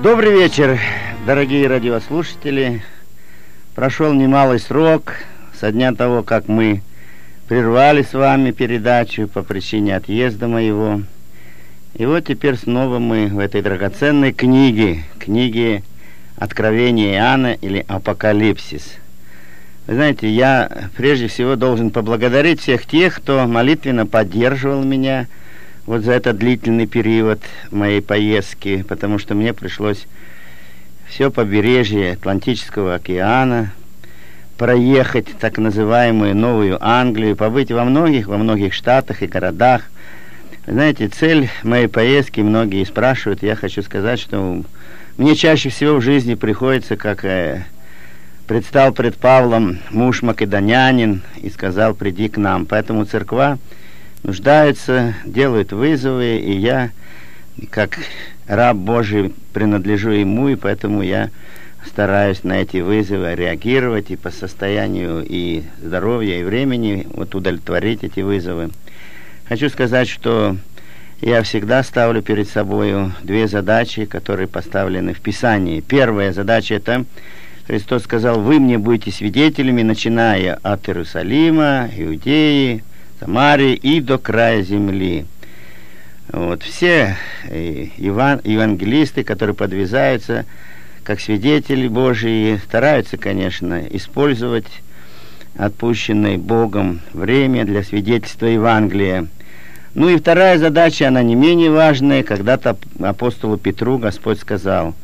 Добрый вечер, дорогие радиослушатели. Прошел немалый срок со дня того, как мы прервали с вами передачу по причине отъезда моего. И вот теперь снова мы в этой драгоценной книге Откровения Иоанна или Апокалипсис. Вы знаете, я прежде всего должен поблагодарить всех тех, кто молитвенно поддерживал меня вот за этот длительный период моей поездки, потому что мне пришлось все побережье Атлантического океана проехать, так называемую Новую Англию, побыть во многих штатах и городах. Вы знаете, цель моей поездки, многие спрашивают, я хочу сказать, что мне чаще всего в жизни приходится, как предстал пред Павлом муж македонянин и сказал: приди к нам. Поэтому церква нуждаются, делают вызовы, и я, как раб Божий, принадлежу ему, и поэтому я стараюсь на эти вызовы реагировать и по состоянию и здоровья, и времени вот удовлетворить эти вызовы. Хочу сказать, что я всегда ставлю перед собой две задачи, которые поставлены в Писании. Первая задача — это Христос сказал: вы мне будете свидетелями, начиная от Иерусалима, Иудеи, Самарии и до края земли. Вот. Все евангелисты, которые подвязаются как свидетели Божии, стараются, конечно, использовать отпущенное Богом время для свидетельства Евангелия. Ну и вторая задача, она не менее важная. Когда-то апостолу Петру Господь сказал: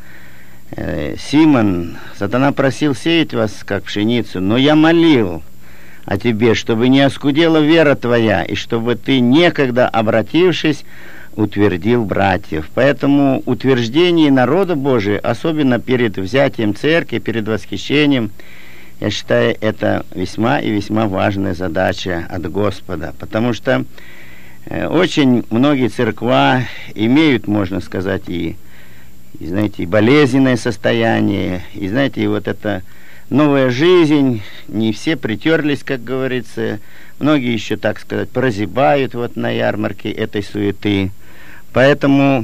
Симон, сатана просил сеять вас, как пшеницу, но я молил о тебе, чтобы не оскудела вера твоя, и чтобы ты, некогда обратившись, утвердил братьев. Поэтому утверждение народа Божия, особенно перед взятием церкви, перед восхищением, я считаю, это весьма и весьма важная задача от Господа. Потому что очень многие церква имеют, можно сказать, и знаете, и болезненное состояние, и, знаете, и вот это новая жизнь, не все притерлись, как говорится, многие еще, так сказать, прозябают вот на ярмарке этой суеты. Поэтому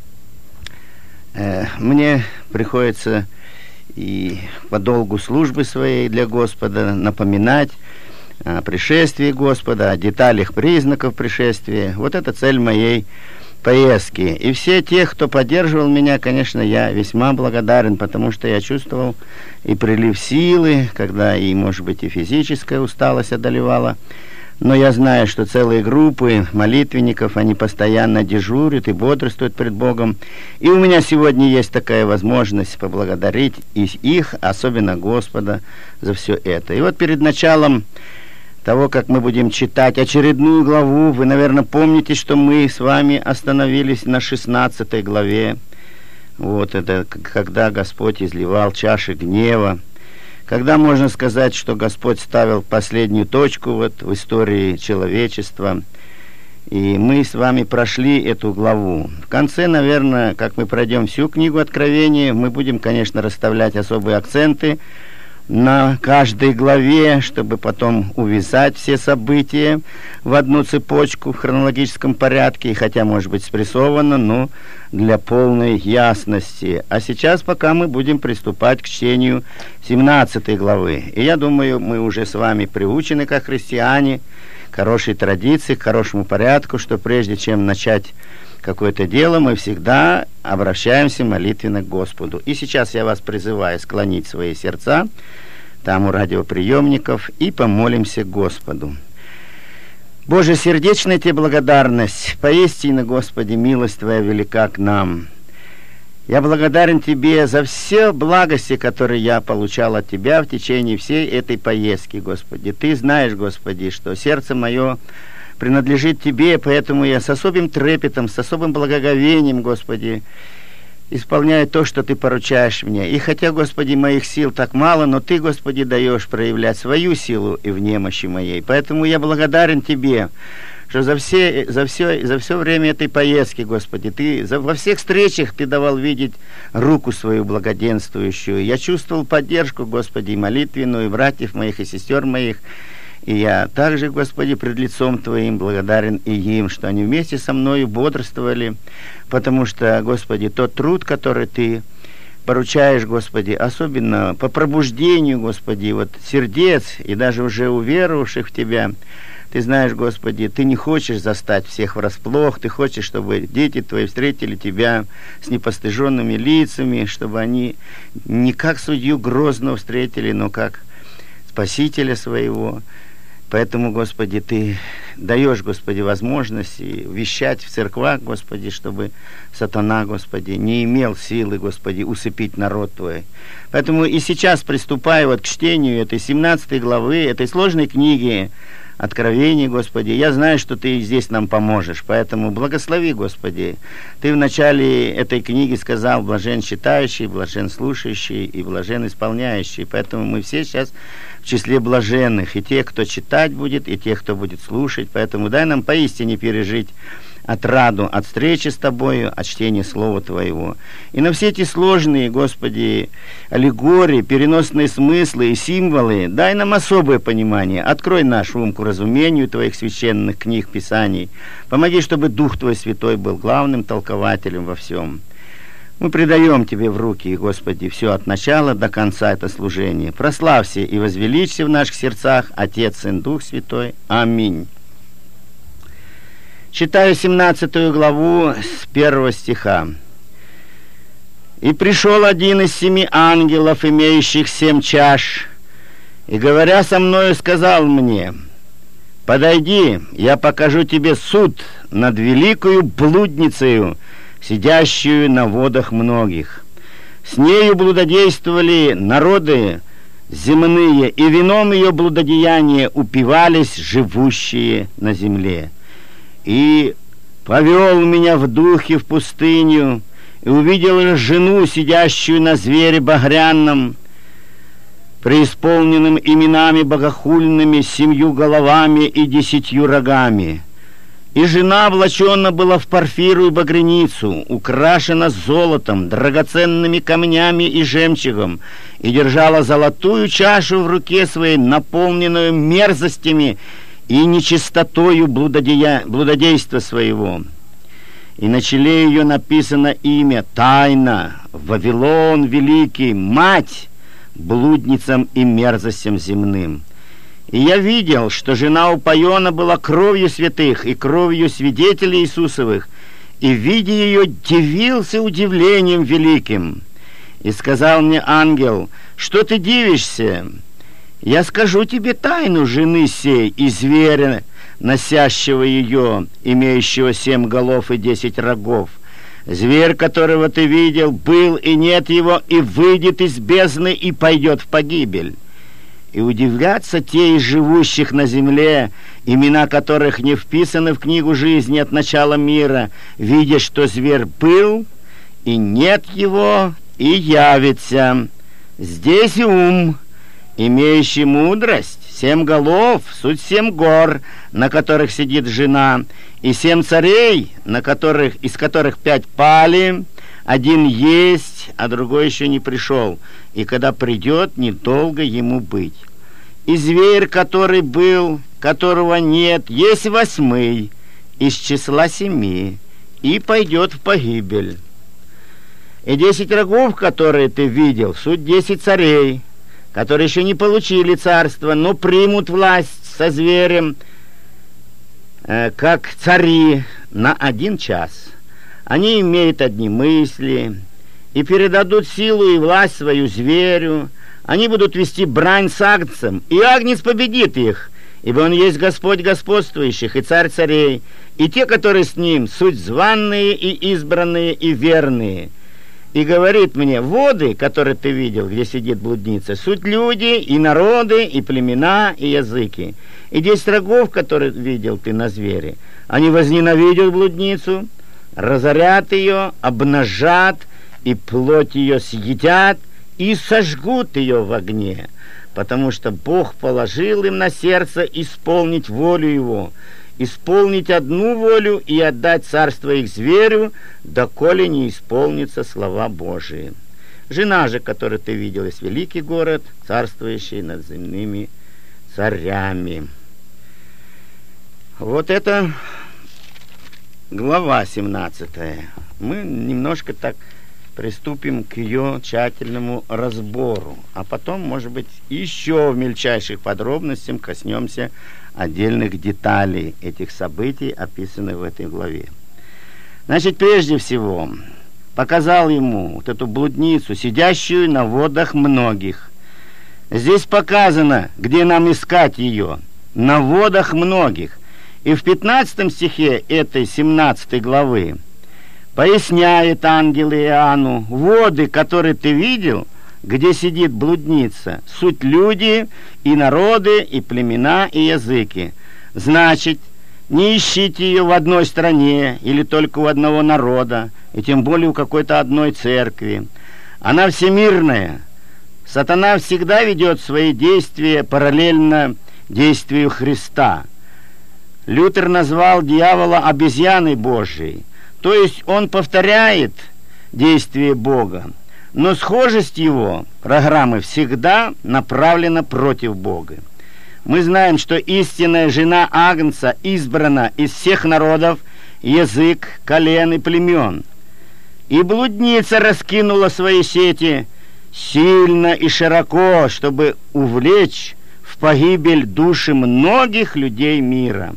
мне приходится и по долгу службы своей для Господа напоминать о пришествии Господа, о деталях, признаков пришествия. Вот это цель моей поездки. И все те, кто поддерживал меня, конечно, я весьма благодарен, потому что я чувствовал и прилив силы, когда и, может быть, и физическая усталость одолевала. Но я знаю, что целые группы молитвенников, они постоянно дежурят и бодрствуют пред Богом. И у меня сегодня есть такая возможность поблагодарить их, особенно Господа, за все это. И вот перед началом того, как мы будем читать очередную главу, вы, наверное, помните, что мы с вами остановились на 16 главе. Вот это, когда Господь изливал чаши гнева, когда можно сказать, что Господь ставил последнюю точку вот в истории человечества. И мы с вами прошли эту главу. В конце, наверное, как мы пройдем всю книгу Откровения, мы будем, конечно, расставлять особые акценты на каждой главе, чтобы потом увязать все события в одну цепочку в хронологическом порядке, хотя, может быть, спрессовано, но для полной ясности. А сейчас пока мы будем приступать к чтению 17 главы. И я думаю, мы уже с вами приучены, как христиане, к хорошей традиции, к хорошему порядку, что прежде чем начать какое-то дело, мы всегда обращаемся молитвенно к Господу. И сейчас я вас призываю склонить свои сердца там у радиоприемников и помолимся Господу. Боже, сердечная Тебе благодарность, поистине, Господи, милость Твоя велика к нам. Я благодарен Тебе за все благости, которые я получал от Тебя в течение всей этой поездки, Господи. Ты знаешь, Господи, что сердце мое принадлежит Тебе, поэтому я с особым трепетом, с особым благоговением, Господи, исполняю то, что Ты поручаешь мне. И хотя, Господи, моих сил так мало, но Ты, Господи, даешь проявлять свою силу и в немощи моей. Поэтому я благодарен Тебе, что за все время этой поездки, Господи, во всех встречах Ты давал видеть руку свою благоденствующую. Я чувствовал поддержку, Господи, молитвенную, братьев моих и сестер моих. И я также, Господи, пред лицом Твоим благодарен и им, что они вместе со мною бодрствовали, потому что, Господи, тот труд, который Ты поручаешь, Господи, особенно по пробуждению, Господи, вот сердец и даже уже уверовавших в Тебя. Ты знаешь, Господи, Ты не хочешь застать всех врасплох, Ты хочешь, чтобы дети Твои встретили Тебя с непостыженными лицами, чтобы они не как судью грозного встретили, но как Спасителя своего. Поэтому, Господи, Ты даешь, Господи, возможность вещать в церквах, Господи, чтобы сатана, Господи, не имел силы, Господи, усыпить народ Твой. Поэтому и сейчас, приступая вот к чтению этой 17 главы, этой сложной книги Откровение, Господи, я знаю, что Ты здесь нам поможешь, поэтому благослови, Господи. Ты в начале этой книги сказал: блажен читающий, блажен слушающий и блажен исполняющий. Поэтому мы все сейчас в числе блаженных, и те, кто читать будет, и те, кто будет слушать. Поэтому дай нам поистине пережить отраду от встречи с Тобою, от чтения Слова Твоего. И на все эти сложные, Господи, аллегории, переносные смыслы и символы дай нам особое понимание. Открой наш ум к разумению Твоих священных книг, Писаний. Помоги, чтобы Дух Твой Святой был главным толкователем во всем. Мы предаем Тебе в руки, Господи, все от начала до конца это служение. Прославься и возвеличься в наших сердцах, Отец, Сын, Дух Святой. Аминь. Читаю 17 главу с 1 стиха. «И пришел один из 7 ангелов, имеющих 7 чаш, и, говоря со мною, сказал мне: подойди, я покажу тебе суд над великою блудницею, сидящую на водах многих. С нею блудодействовали народы земные, и вином ее блудодеяния упивались живущие на земле. И повел меня в духе в пустыню, и увидел жену, сидящую на звере багряном, преисполненным именами богохульными, 7 головами и 10 рогами. И жена облачена была в парфиру и багряницу, украшена золотом, драгоценными камнями и жемчугом, и держала золотую чашу в руке своей, наполненную мерзостями и нечистотою блудодейства своего. И на челе ее написано имя Тайна, Вавилон Великий, мать блудницам и мерзостям земным. И я видел, что жена упоена была кровью святых и кровью свидетелей Иисусовых, и, видя ее, дивился удивлением великим. И сказал мне ангел: что ты дивишься? Я скажу тебе тайну жены сей и зверя, носящего ее, имеющего 7 голов и 10 рогов. Зверь, которого ты видел, был и нет его, и выйдет из бездны и пойдет в погибель. И удивлятся те из живущих на земле, имена которых не вписаны в книгу жизни от начала мира, видя, что зверь был, и нет его, и явится. Здесь и ум, имеющий мудрость, 7 голов, суть 7 гор, на которых сидит жена, и 7 царей, из которых 5 пали, 1 есть, а другой еще не пришел, и когда придет, недолго ему быть. И зверь, который был, которого нет, есть 8 из числа 7, и пойдет в погибель. И 10 рогов, которые ты видел, суть 10 царей, которые еще не получили царство, но примут власть со зверем, как цари, на 1 час. Они имеют одни мысли и передадут силу и власть свою зверю. Они будут вести брань с агнцем, и агнец победит их, ибо он есть Господь господствующих и царь царей, и те, которые с ним, суть званные и избранные и верные. И говорит мне: воды, которые ты видел, где сидит блудница, суть люди, и народы, и племена, и языки. И 10 рогов, которые видел ты на звере, они возненавидят блудницу, разорят ее, обнажат, и плоть ее съедят, и сожгут ее в огне, потому что Бог положил им на сердце исполнить волю Его, исполнить одну волю и отдать царство их зверю, доколе не исполнятся слова Божии. Жена же, которую ты видел, есть великий город, царствующий над земными царями. Вот это глава 17. Мы немножко так приступим к ее тщательному разбору, а потом, может быть, еще в мельчайших подробностях коснемся отдельных деталей этих событий, описанных в этой главе. Значит, прежде всего, показал ему вот эту блудницу, сидящую на водах многих. Здесь показано, где нам искать ее. На водах многих. И в 15 стихе этой 17 главы поясняет ангел Иоанну: воды, которые ты видел, где сидит блудница, суть люди и народы, и племена, и языки. Значит, не ищите ее в одной стране или только у одного народа, и тем более у какой-то одной церкви. Она всемирная. Сатана всегда ведет свои действия параллельно действию Христа. Лютер назвал дьявола обезьяной Божией, то есть он повторяет действие Бога, но схожесть его программы всегда направлена против Бога. Мы знаем, что истинная жена Агнца избрана из всех народов, язык, колен и племен. И блудница раскинула свои сети сильно и широко, чтобы увлечь в погибель души многих людей мира.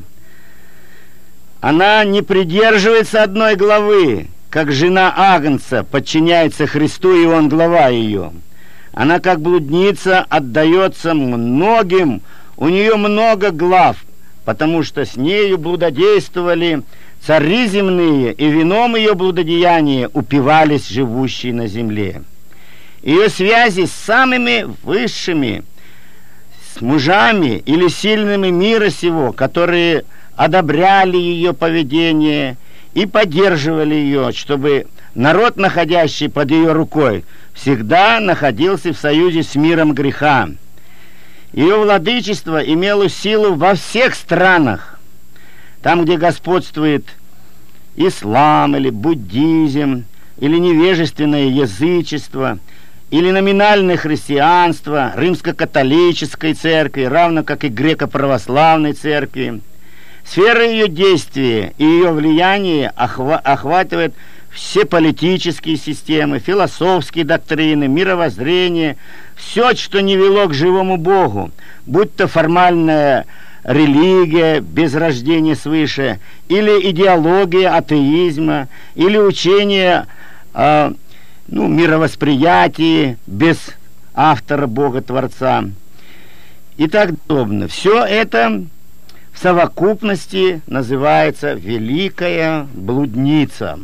Она не придерживается одной главы, как жена Агнца подчиняется Христу, и он глава ее. Она, как блудница, отдается многим, у нее много глав, потому что с нею блудодействовали цари земные, и вином ее блудодеяния упивались живущие на земле. Ее связи с самыми высшими, с мужами или сильными мира сего, которые одобряли ее поведение и поддерживали ее, чтобы народ, находящий под ее рукой, всегда находился в союзе с миром греха. Ее владычество имело силу во всех странах. Там, где господствует ислам или буддизм, или невежественное язычество, или номинальное христианство, римско-католической церкви, равно как и греко-православной церкви. Сфера ее действия и ее влияния охватывает все политические системы, философские доктрины, мировоззрение, все, что не вело к живому Богу, будь то формальная религия без рождения свыше, или идеология атеизма, или учение о мировосприятии без автора Бога-творца и так подобное. Все это в совокупности называется «великая блудница».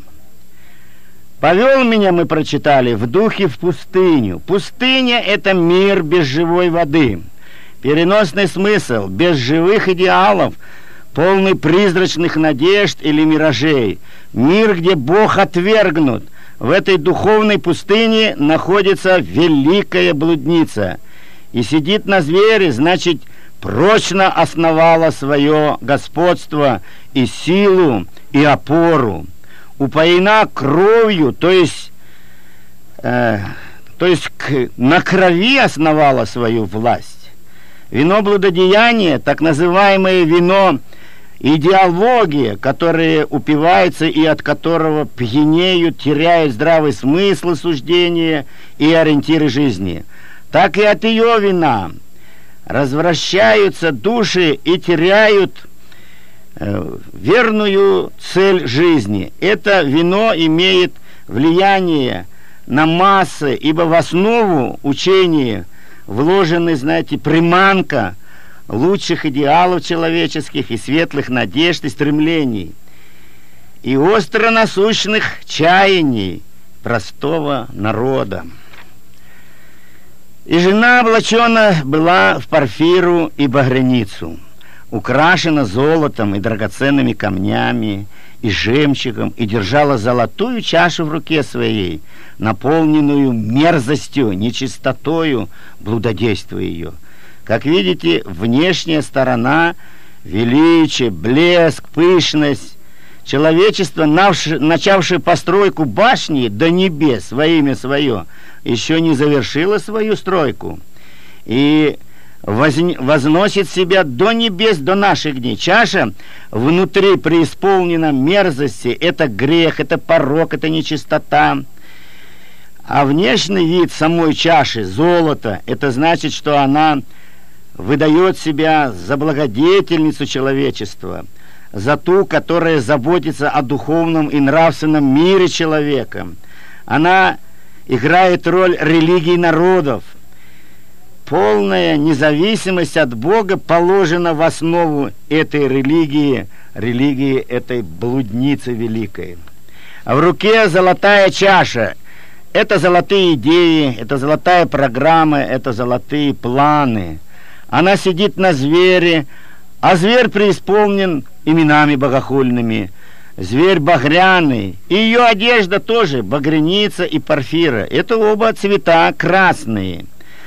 «Повел меня», мы прочитали, «в духе в пустыню». Пустыня — это мир без живой воды. Переносный смысл: без живых идеалов, полный призрачных надежд или миражей. Мир, где Бог отвергнут. В этой духовной пустыне находится великая блудница. И сидит на звере, значит, прочно основала свое господство и силу, и опору. Упоена кровью, то есть на крови основала свою власть. Вино блудодеяния, так называемое вино идеология, которое упивается и от которого пьянеют, теряют здравый смысл суждения и ориентиры жизни, так и от ее вина развращаются души и теряют верную цель жизни. Это вино имеет влияние на массы, ибо в основу учения вложены, приманка лучших идеалов человеческих и светлых надежд и стремлений, и остро насущных чаяний простого народа. И жена облачена была в парфиру и багряницу, украшена золотом и драгоценными камнями и жемчугом, и держала золотую чашу в руке своей, наполненную мерзостью, нечистотою блудодействия ее. Как видите, внешняя сторона, величие, блеск, пышность, человечество, начавшее постройку башни до небес во имя свое, еще не завершило свою стройку и возносит себя до небес, до наших дней. Чаша внутри преисполнена мерзости, это грех, это порок, это нечистота. А внешний вид самой чаши, золото, это значит, что она выдает себя за благодетельницу человечества, за ту, которая заботится о духовном и нравственном мире человека. Она играет роль религии народов. Полная независимость от Бога положена в основу этой религии этой блудницы великой. А в руке золотая чаша. Это золотые идеи, это золотая программа, это золотые планы. Она сидит на звере, а зверь преисполнен именами богохульными. Зверь багряный, и ее одежда тоже багряница и порфира. Это оба цвета красные.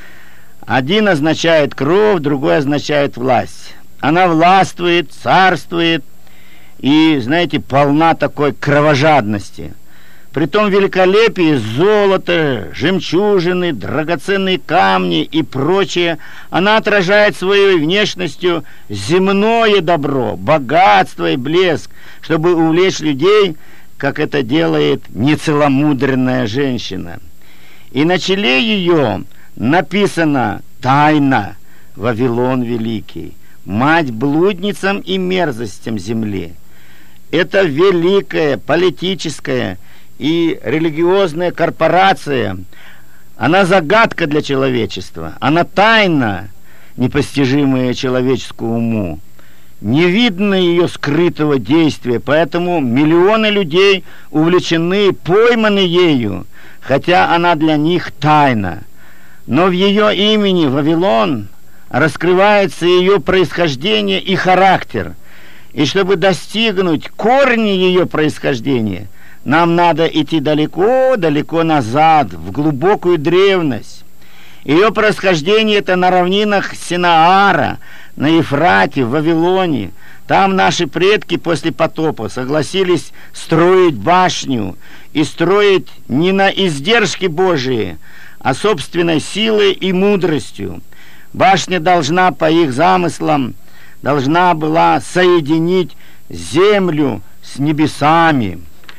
Один означает кровь, другой означает власть. Она властвует, царствует и, знаете, полна такой кровожадности. При том великолепии золото, жемчужины, драгоценные камни и прочее, она отражает своей внешностью земное добро, богатство и блеск, чтобы увлечь людей, как это делает нецеломудренная женщина. И на челе ее написано «Тайна, Вавилон Великий, мать блудницам и мерзостям земли». Это великая политическая и религиозная корпорация. Она загадка для человечества. Она тайна, непостижимая человеческому уму. Не видно ее скрытого действия, поэтому миллионы людей увлечены, пойманы ею, хотя она для них тайна. Но в ее имени Вавилон раскрывается ее происхождение и характер. И чтобы достигнуть корни ее происхождения, нам надо идти далеко-далеко назад, в глубокую древность. Ее происхождение это на равнинах Синаара, на Ефрате, в Вавилоне. Там наши предки после потопа согласились строить башню и строить не на издержки Божии, а собственной силой и мудростью. Башня должна, по их замыслам, должна была соединить землю с небесами.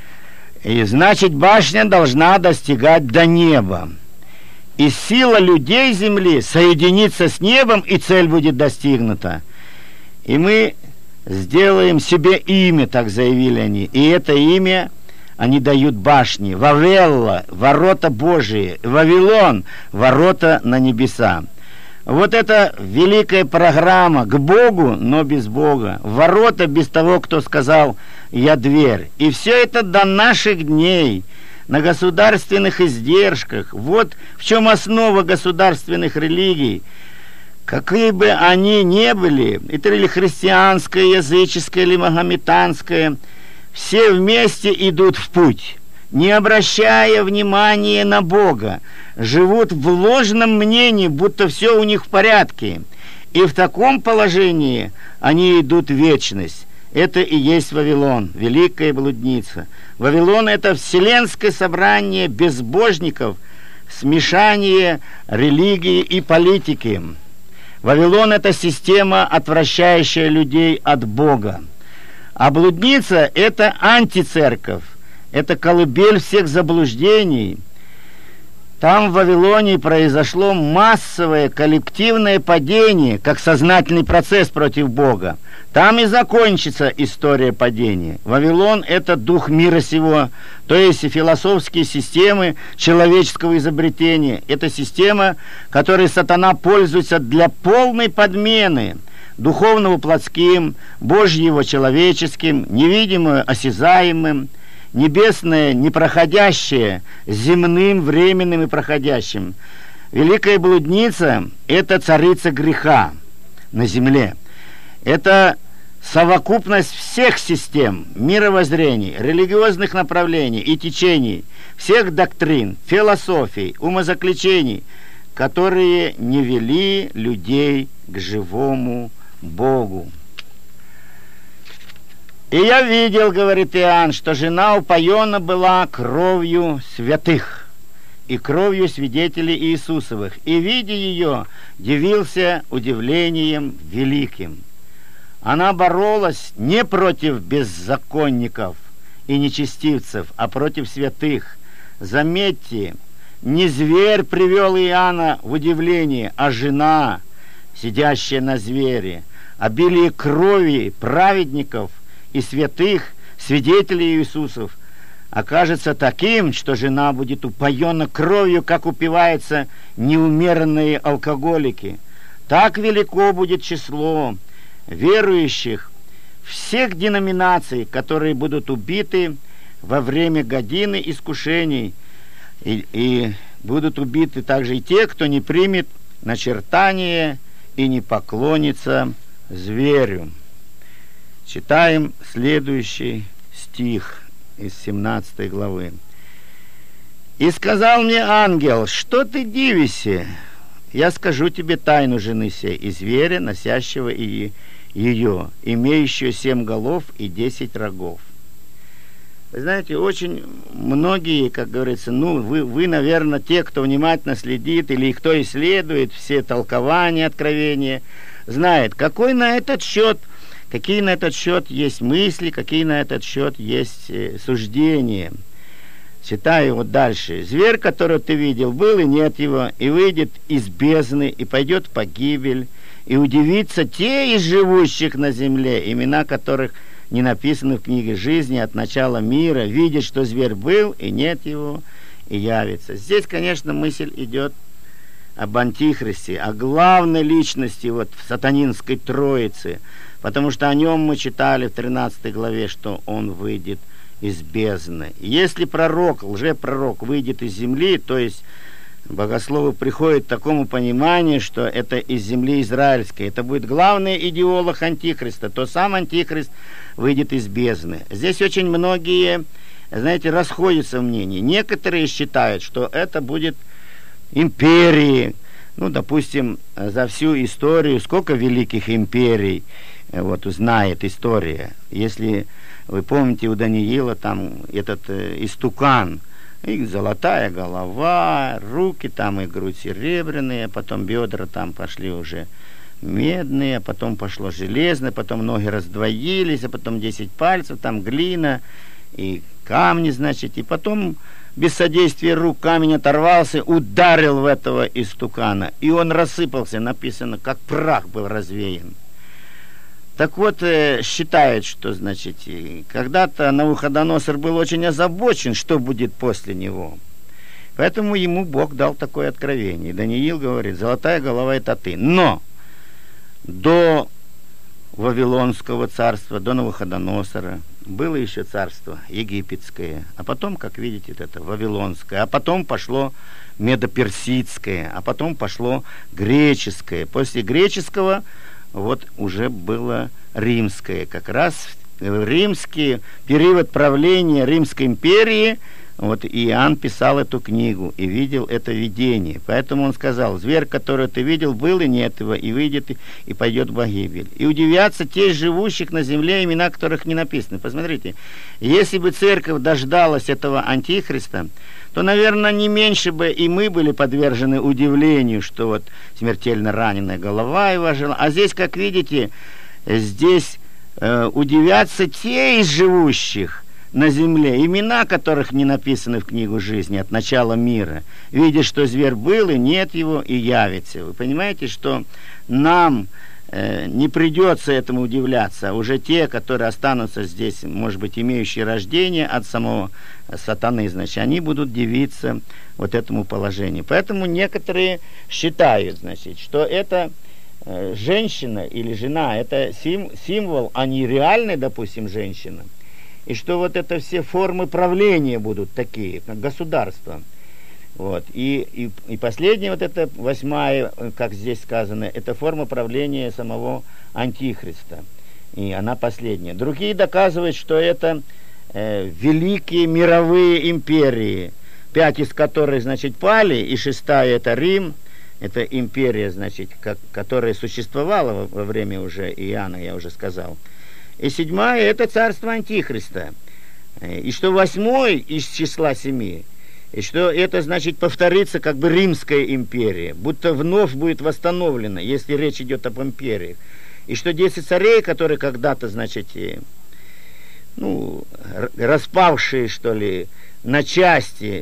И значит, башня должна достигать до неба. И сила людей земли соединится с небом, и цель будет достигнута. И мы сделаем себе имя, так заявили они. И это имя они дают башне. Вавелла, ворота Божии. Вавилон, ворота на небеса. Вот это великая программа к Богу, но без Бога. Ворота без того, кто сказал «я дверь». И все это до наших дней, на государственных издержках. Вот в чем основа государственных религий. Какие бы они ни были, это или христианская, языческая, или магометанская, все вместе идут в путь, не обращая внимания на Бога, живут в ложном мнении, будто все у них в порядке. И в таком положении они идут в вечность. Это и есть Вавилон, великая блудница. Вавилон – это вселенское собрание безбожников, смешание религии и политики. Вавилон – это система, отвращающая людей от Бога. А блудница – это антицерковь. Это колыбель всех заблуждений. Там в Вавилоне произошло массовое коллективное падение, как сознательный процесс против Бога. Там и закончится история падения. Вавилон – это дух мира сего, то есть философские системы человеческого изобретения. Это система, которой сатана пользуется для полной подмены духовного плотским, Божьего человеческим, невидимого осязаемым, небесное непроходящее, земным, временным и проходящим. Великая блудница – это царица греха на земле. Это совокупность всех систем, мировоззрений, религиозных направлений и течений, всех доктрин, философий, умозаключений, которые не вели людей к живому Богу. «И я видел, — говорит Иоанн, — что жена упоена была кровью святых и кровью свидетелей Иисусовых, и, видя ее, дивился удивлением великим. Она боролась не против беззаконников и нечестивцев, а против святых. Заметьте, Не зверь привел Иоанна в удивление, а жена, сидящая на звере. Обилие крови праведников и святых, свидетелей Иисусов, окажется таким, что жена будет упоена кровью, как упиваются неумеренные алкоголики. Так велико будет число верующих всех деноминаций, которые будут убиты во время годины искушений, и будут убиты также и те, кто не примет начертание и не поклонится зверю. Читаем следующий стих из 17 главы. «И сказал мне ангел, что ты дивишься? Я скажу тебе тайну жены сей, и зверя, носящего ее, имеющего 7 голов и 10 рогов». Вы знаете, очень многие, как говорится, вы, наверное, те, кто внимательно следит, или кто исследует все толкования, откровения, знает, какие на этот счет есть мысли, какие на этот счет есть суждения. Читаю вот дальше. «Зверь, которого ты видел, был и нет его, и выйдет из бездны, и пойдет в погибель, и удивится те из живущих на земле, имена которых не написаны в книге жизни от начала мира, видит, что зверь был, и нет его, и явится». Здесь, конечно, мысль идет об Антихристе, о главной личности вот в сатанинской троице, потому что о нем мы читали в 13 главе, что он выйдет из бездны. И если пророк, лжепророк выйдет из земли, то есть богословы приходят к такому пониманию, что это из земли израильской, это будет главный идеолог Антихриста, то сам Антихрист выйдет из бездны. Здесь очень многие, знаете, расходятся в мнении. Некоторые считают, что это будет империи. Допустим, за всю историю, сколько великих империй знает история. Если вы помните, у Даниила там этот истукан, и золотая голова, руки там и грудь серебряные, потом бедра там пошли уже медные, потом пошло железное, потом ноги раздвоились, а потом 10 пальцев, там глина и камни, значит, и потом без содействия рук камень оторвался, ударил в этого истукана, и он рассыпался, написано, как прах был развеян. Так вот, считают, что, значит, когда-то Навуходоносор был очень озабочен, что будет после него. Поэтому ему Бог дал такое откровение. Даниил говорит, золотая голова — это ты. Но до Вавилонского царства, до Навуходоносора было еще царство египетское, а потом, как видите, это Вавилонское, а потом пошло Медоперсидское, а потом пошло греческое. После греческого уже было римское. Как раз в римский период правления Римской империи Иоанн писал эту книгу и видел это видение. Поэтому он сказал, зверь, который ты видел, был и нет его, и выйдет, и пойдет в погибель. И удивятся те из живущих на земле, имена которых не написаны. Посмотрите, если бы церковь дождалась этого антихриста, то, наверное, не меньше бы и мы были подвержены удивлению, что смертельно раненая голова его жила. А здесь, как видите, здесь удивятся те из живущих на земле, имена которых не написаны в книгу жизни от начала мира, видя, что зверь был, и нет его, и явится. Вы понимаете, что нам не придется этому удивляться, а уже те, которые останутся здесь, может быть, имеющие рождение от самого сатаны, значит, они будут дивиться этому положению. Поэтому некоторые считают, значит, что это женщина или жена, это символ, а не реальная, допустим, женщина. И что это все формы правления будут такие, как государство. И последняя, это 8, как здесь сказано, это форма правления самого Антихриста. И она последняя. Другие доказывают, что это великие мировые империи, 5 из которых, значит, пали, и 6-я это Рим, это империя, значит, которая существовала во время уже Иоанна, я уже сказал. И 7-я это царство Антихриста. И что 8-й из числа 7, и что это, значит, повторится как бы Римская империя, будто вновь будет восстановлена, если речь идет об империях. И что 10 царей, которые когда-то, значит, распавшие, что ли, на части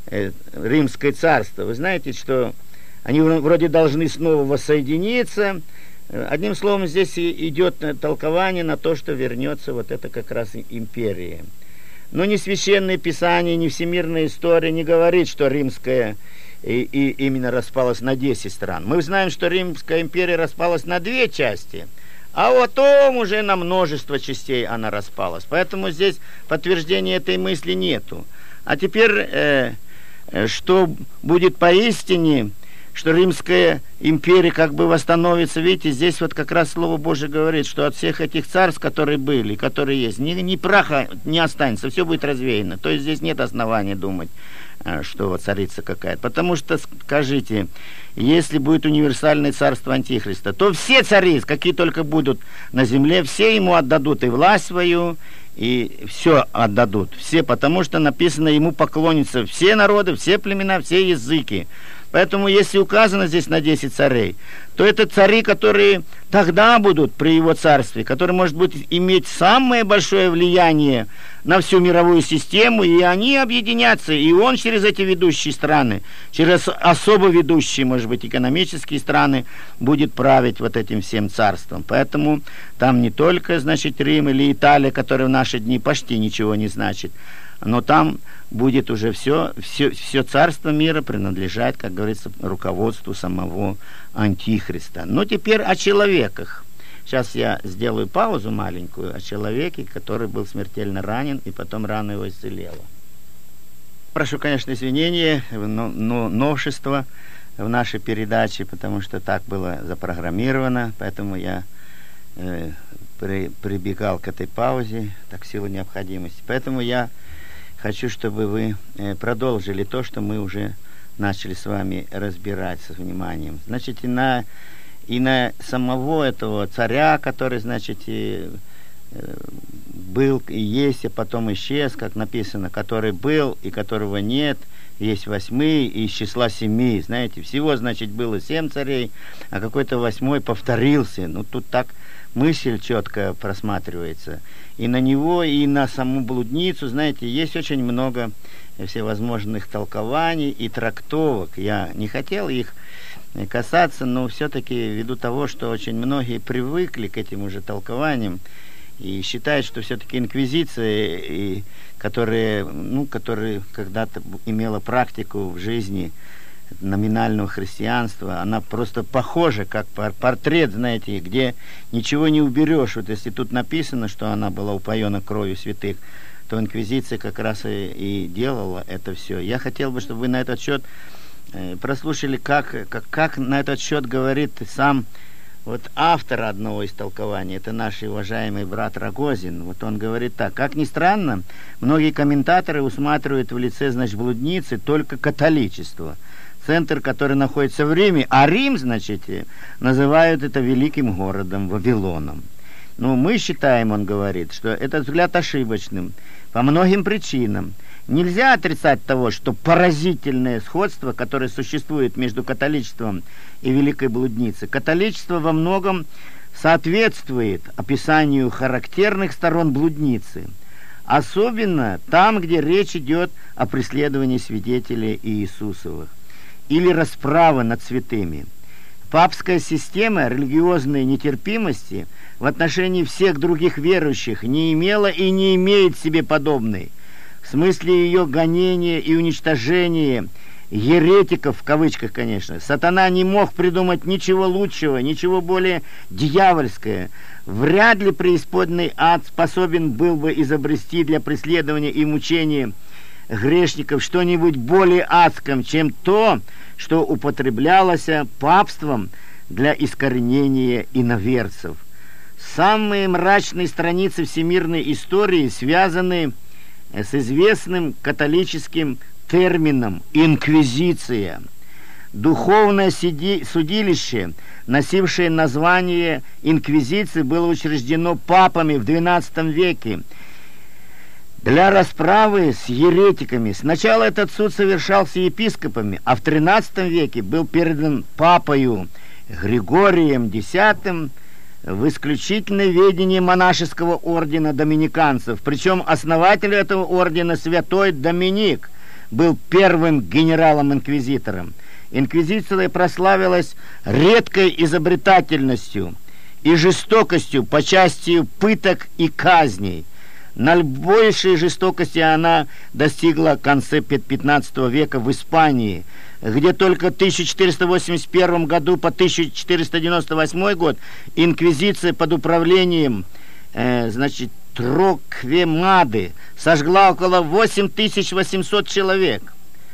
Римское царство. Вы знаете, что они вроде должны снова воссоединиться. Одним словом, здесь идет толкование на то, что вернется вот это как раз империя. Но ни Священное Писание, ни всемирная история не говорит, что Римская и именно распалась на 10 стран. Мы знаем, что Римская империя распалась на 2 части, а потом уже на множество частей она распалась. Поэтому здесь подтверждения этой мысли нету. А теперь, что будет поистине, что Римская империя как бы восстановится, видите, здесь вот как раз Слово Божие говорит, что от всех этих царств, которые были, которые есть, ни праха не останется, все будет развеяно. То есть здесь нет основания думать, что царица какая-то. Потому что, скажите, если будет универсальное царство Антихриста, то все цари, какие только будут на земле, все ему отдадут и власть свою, и все отдадут. Все, потому что написано, ему поклонятся все народы, все племена, все языки. Поэтому, если указано здесь на 10 царей, то это цари, которые тогда будут при его царстве, которые, может быть, иметь самое большое влияние на всю мировую систему, и они объединятся, и он через эти ведущие страны, через особо ведущие, может быть, экономические страны, будет править вот этим всем царством. Поэтому там не только, значит, Рим или Италия, которая в наши дни почти ничего не значит, но там будет уже все царство мира принадлежать, как говорится, руководству самого Антихриста. Но теперь о человеках. Сейчас я сделаю паузу маленькую о человеке, который был смертельно ранен, и потом рана его исцелела. Прошу, конечно, извинения, но новшество в нашей передаче, потому что так было запрограммировано, поэтому я прибегал к этой паузе, так в силу необходимости. Поэтому я хочу, чтобы вы продолжили то, что мы уже начали с вами разбирать со вниманием. Значит, и на самого этого царя, который, значит, был и есть, а потом исчез, как написано, который был и которого нет, есть 8 из числа 7. Знаете, всего, значит, было 7 царей, а какой-то 8 повторился. Ну, тут так мысль четко просматривается. И на него, и на саму блудницу, знаете, есть очень много всевозможных толкований и трактовок. Я не хотел их касаться, но все-таки ввиду того, что очень многие привыкли к этим уже толкованиям и считают, что все-таки инквизиция, которая когда-то имела практику в жизни номинального христианства, она просто похожа, как портрет, знаете, где ничего не уберешь. Вот если тут написано, что она была упоена кровью святых, то инквизиция как раз и делала это все. Я хотел бы, чтобы вы на этот счет прослушали, как на этот счет говорит сам вот автор одного из толкований, это наш уважаемый брат Рогозин. Вот он говорит так: как ни странно, многие комментаторы усматривают в лице, значит, блудницы только католичество, центр, который находится в Риме, а Рим, значит, называют это великим городом, Вавилоном. Но мы считаем, он говорит, что этот взгляд ошибочным по многим причинам. Нельзя отрицать того, что поразительное сходство, которое существует между католичеством и великой блудницей. Католичество во многом соответствует описанию характерных сторон блудницы, особенно там, где речь идет о преследовании свидетелей Иисусовых или расправы над святыми. Папская система религиозной нетерпимости в отношении всех других верующих не имела и не имеет себе подобной. В смысле ее гонения и уничтожения еретиков, в кавычках, конечно, сатана не мог придумать ничего лучшего, ничего более дьявольского. Вряд ли преисподний ад способен был бы изобрести для преследования и мучения грешников что-нибудь более адском, чем то, что употреблялось папством для искоренения иноверцев. Самые мрачные страницы всемирной истории связаны с известным католическим термином «инквизиция». Духовное судилище, носившее название инквизиции, было учреждено папами в XII веке для расправы с еретиками. Сначала этот суд совершался епископами, а в XIII веке был передан папою Григорием X в исключительное ведение монашеского ордена доминиканцев. Причем основатель этого ордена святой Доминик был первым генералом-инквизитором. Инквизиция прославилась редкой изобретательностью и жестокостью по части пыток и казней. Наибольшей жестокости она достигла в конце 15 века в Испании, где только в 1481 году по 1498 год инквизиция под управлением Торквемады сожгла около 8800 человек.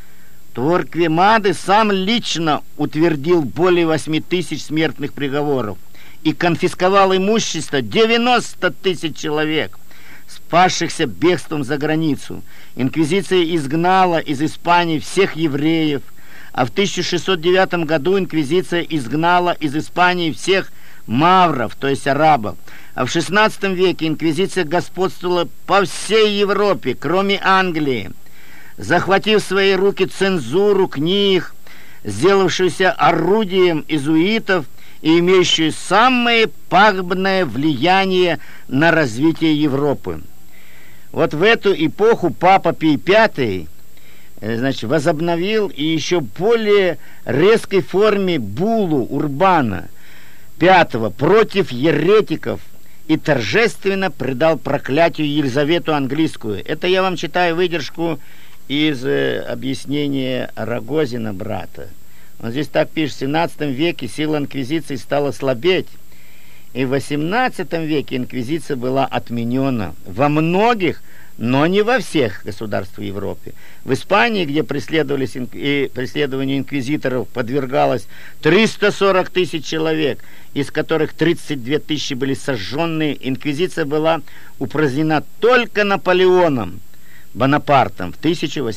Торквемады сам лично утвердил более 8000 смертных приговоров и конфисковал имущество 90 тысяч человек, спасшихся бегством за границу. Инквизиция изгнала из Испании всех евреев, а в 1609 году инквизиция изгнала из Испании всех мавров, то есть арабов. А в XVI веке инквизиция господствовала по всей Европе, кроме Англии, захватив в свои руки цензуру книг, сделавшуюся орудием иезуитов и имеющую самое пагубное влияние на развитие Европы. Вот в эту эпоху Папа Пий V возобновил и еще более резкой форме буллу Урбана V против еретиков и торжественно предал проклятию Елизавету Английскую. Это я вам читаю выдержку из объяснения Рогозина, брата. Он здесь так пишет: в 17 веке сила инквизиции стала слабеть, и в 18 веке инквизиция была отменена во многих, но не во всех государствах Европы. В Испании, где преследованию инквизиторов подвергалось 340 тысяч человек, из которых 32 тысячи были сожжены, инквизиция была упразднена только Наполеоном Бонапартом в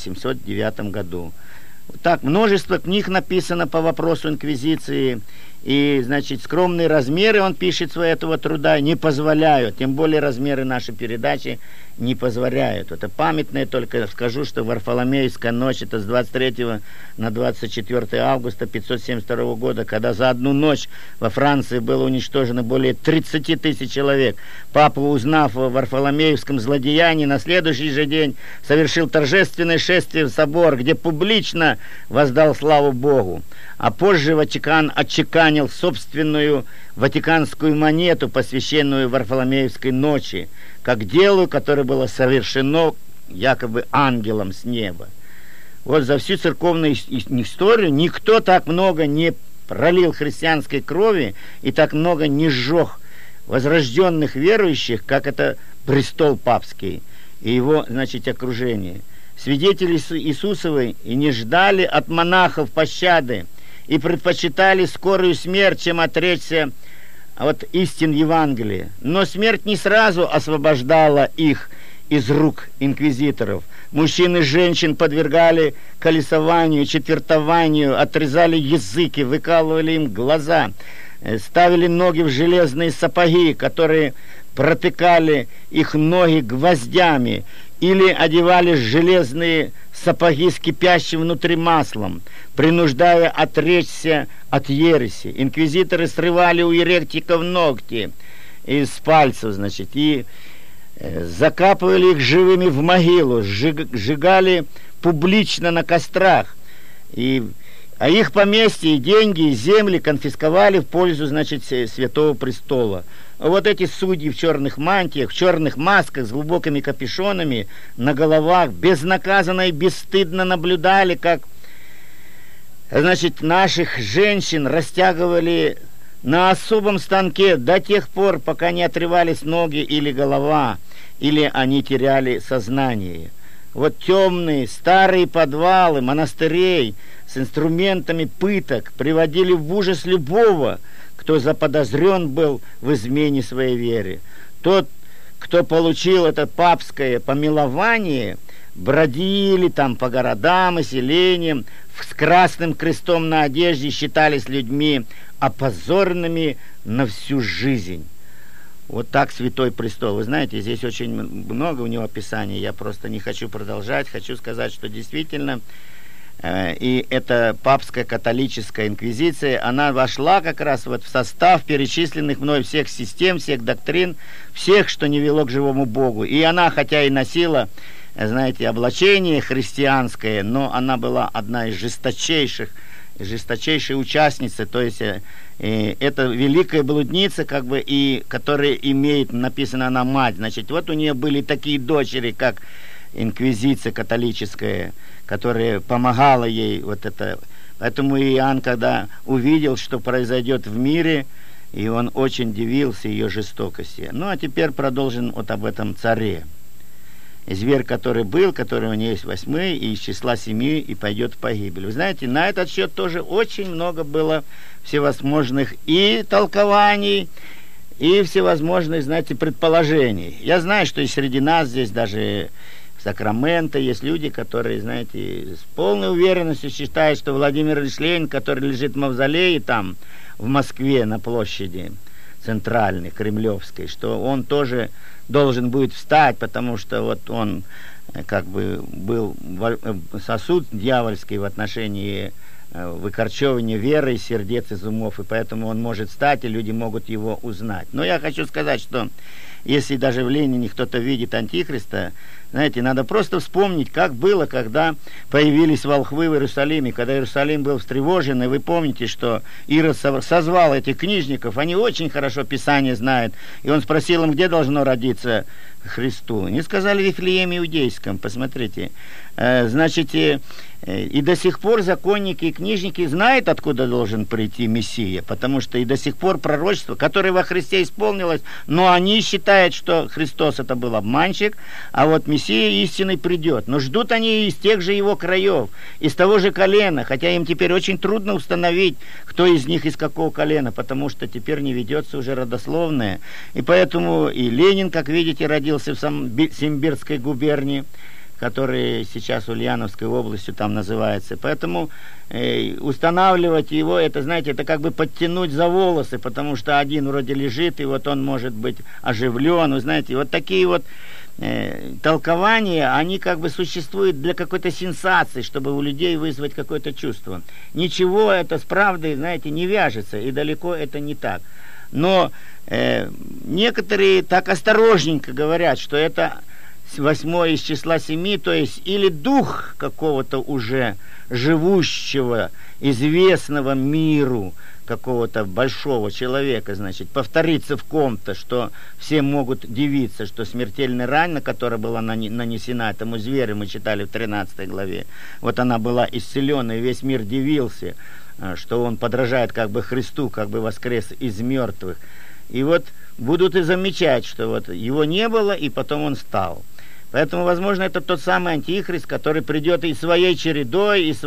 1809 году. Так, множество книг написано по вопросу инквизиции, и, скромные размеры, он пишет этого труда, не позволяют, тем более размеры нашей передачи не позволяют. Это памятное, только скажу, что Варфоломеевская ночь, это с 23 на 24 августа 572 года, когда за одну ночь во Франции было уничтожено более 30 тысяч человек. Папа, узнав о Варфоломеевском злодеянии, на следующий же день совершил торжественное шествие в собор, где публично воздал славу Богу. А позже Ватикан отчеканил собственную ватиканскую монету, посвященную Варфоломеевской ночи, как делу, которое было совершено якобы ангелом с неба. Вот за всю церковную историю никто так много не пролил христианской крови и так много не сжег возрожденных верующих, как это престол папский и его, окружение. Свидетели Иисусовы и не ждали от монахов пощады и предпочитали скорую смерть, чем отречься от истин Евангелия. Но смерть не сразу освобождала их из рук инквизиторов. Мужчин и женщин подвергали колесованию, четвертованию, отрезали языки, выкалывали им глаза, ставили ноги в железные сапоги, которые протыкали их ноги гвоздями, или одевали железные сапоги с кипящим внутри маслом, принуждая отречься от ереси. Инквизиторы срывали у еретиков ногти из пальцев, и закапывали их живыми в могилу, сжигали публично на кострах, а их поместья, и деньги, и земли конфисковали в пользу, Святого Престола. Вот эти судьи в черных мантиях, в черных масках с глубокими капюшонами на головах безнаказанно и бесстыдно наблюдали, как, наших женщин растягивали на особом станке до тех пор, пока не отрывались ноги или голова, или они теряли сознание. Вот темные старые подвалы монастырей с инструментами пыток приводили в ужас любого, кто заподозрен был в измене своей вере. Тот, кто получил это папское помилование, бродили там по городам и селениям с красным крестом на одежде, считались людьми опозоренными на всю жизнь. Вот так Святой Престол. Вы знаете, здесь очень много у него описаний, я просто не хочу продолжать. Хочу сказать, что действительно и эта папская католическая инквизиция, она вошла как раз в состав перечисленных мной всех систем, всех доктрин, всех, что не вело к живому Богу. И она, хотя и носила знаете, облачение христианское, но она была одна из жесточайшей участницы, то есть это великая блудница, как бы, и которая имеет, написано, она мать. Значит, вот у нее были такие дочери, как инквизиция католическая, которая помогала ей вот это. Поэтому Иоанн, когда увидел, что произойдет в мире, и он очень дивился ее жестокости. Ну, а теперь продолжим вот об этом царе. Зверь, который был, который у нее есть 8, и из числа 7, и пойдет в погибель. Вы знаете, на этот счет тоже очень много было всевозможных и толкований, и всевозможных, знаете, предположений. Я знаю, что и среди нас здесь даже в Сакраменто есть люди, которые, знаете, с полной уверенностью считают, что Владимир Ильич Ленин, который лежит в мавзолее там, в Москве, на площади центральной, Кремлевской, что он тоже должен будет встать, потому что вот он как бы был сосуд дьявольский в отношении выкорчевывания веры из сердец, из умов, и поэтому он может встать, и люди могут его узнать. Но я хочу сказать, что если даже в Ленине кто-то видит Антихриста, знаете, надо просто вспомнить, как было, когда появились волхвы в Иерусалиме, когда Иерусалим был встревожен, и вы помните, что Ирод созвал этих книжников, они очень хорошо Писание знают, и он спросил им, где должно родиться Христу. Они сказали, в Вифлееме Иудейском, посмотрите. Значит, и до сих пор законники и книжники знают, откуда должен прийти Мессия, потому что и до сих пор пророчество, которое во Христе исполнилось, но они считают, что Христос это был обманщик, а вот Мессия истинный придет. Но ждут они из тех же его краев, из того же колена, хотя им теперь очень трудно установить, кто из них из какого колена, потому что теперь не ведется уже родословное. И поэтому и Ленин, как видите, родился в Симбирской губернии, который сейчас Ульяновской областью там называется. Поэтому устанавливать его, это, знаете, это как бы подтянуть за волосы, потому что один вроде лежит, и вот он может быть оживлен. Вы знаете, вот такие вот толкования, они как бы существуют для какой-то сенсации, чтобы у людей вызвать какое-то чувство. Ничего это с правдой, знаете, не вяжется, и далеко это не так. Но некоторые так осторожненько говорят, что это 8 из числа 7, то есть или дух какого-то уже живущего, известного миру, какого-то большого человека, значит, повторится в ком-то, что все могут дивиться, что смертельная рана, которая была нанесена этому зверю, мы читали в 13 главе, вот она была исцелена, и весь мир дивился, что он подражает как бы Христу, как бы воскрес из мертвых. И вот будут и замечать, что вот его не было, и потом он стал. Поэтому, возможно, это тот самый Антихрист, который придет и своей чередой, и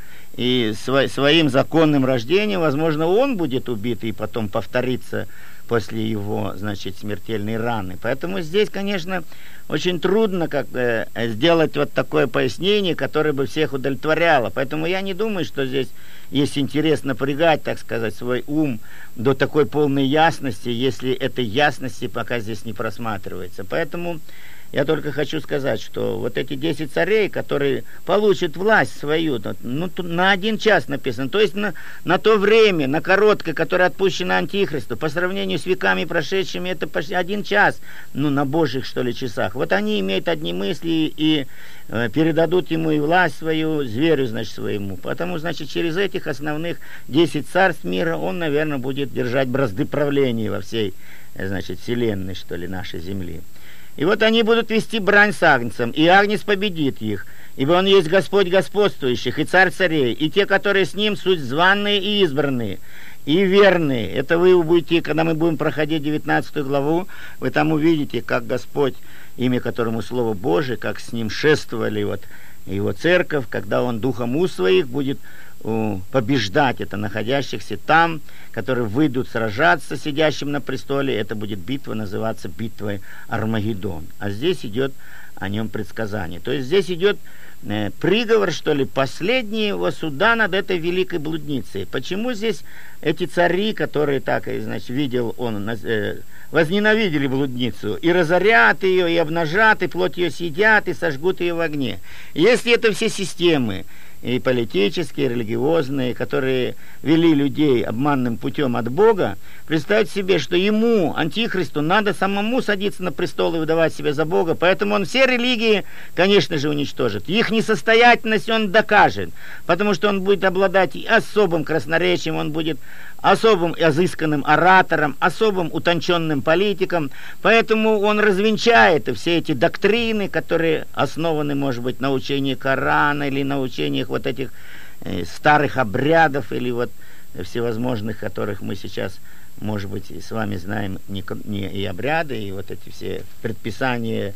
своим законным рождением. Возможно, он будет убит и потом повторится после его, значит, смертельной раны. Поэтому здесь, конечно, очень трудно сделать вот такое пояснение, которое бы всех удовлетворяло. Поэтому я не думаю, что здесь есть интерес напрягать, так сказать, свой ум до такой полной ясности, если этой ясности пока здесь не просматривается. Поэтому я только хочу сказать, что вот эти 10 царей, которые получат власть свою, ну, на 1 час написано, то есть на то время, на короткое, которое отпущено Антихристу, по сравнению с веками прошедшими, это почти 1 час, ну, на Божьих, что ли, часах. Вот они имеют одни мысли и передадут ему и власть свою, зверю, значит, своему. Потому, значит, через этих основных 10 царств мира он, наверное, будет держать бразды правления во всей, значит, вселенной, что ли, нашей земли. И вот они будут вести брань с Агнцем, и Агнец победит их, ибо он есть Господь господствующих, и Царь царей, и те, которые с ним, суть званные и избранные, и верные. Это вы будете, когда мы будем проходить 19 главу, вы там увидите, как Господь, имя которому Слово Божие, как с ним шествовали вот его церковь, когда он духом уст своих будет побеждать это находящихся там, которые выйдут сражаться с сидящим на престоле. Это будет битва, называться битвой Армагеддон. А здесь идет о нем предсказание. То есть здесь идет приговор, что ли, последнего суда над этой великой блудницей. Почему здесь эти цари, которые так, значит, видел он, возненавидели блудницу, и разорят ее, и обнажат, и плоть ее съедят, и сожгут ее в огне? Если это все системы, и политические, и религиозные, которые вели людей обманным путем от Бога, представьте себе, что ему, антихристу, надо самому садиться на престол и выдавать себя за Бога, поэтому он все религии, конечно же, уничтожит. Их несостоятельность он докажет, потому что он будет обладать особым красноречием, он будет особым изысканным оратором, особым утонченным политиком, поэтому он развенчает все эти доктрины, которые основаны, может быть, на учении Корана или на учениях вот этих старых обрядов или вот всевозможных, которых мы сейчас, может быть, с вами знаем, не и обряды, и вот эти все предписания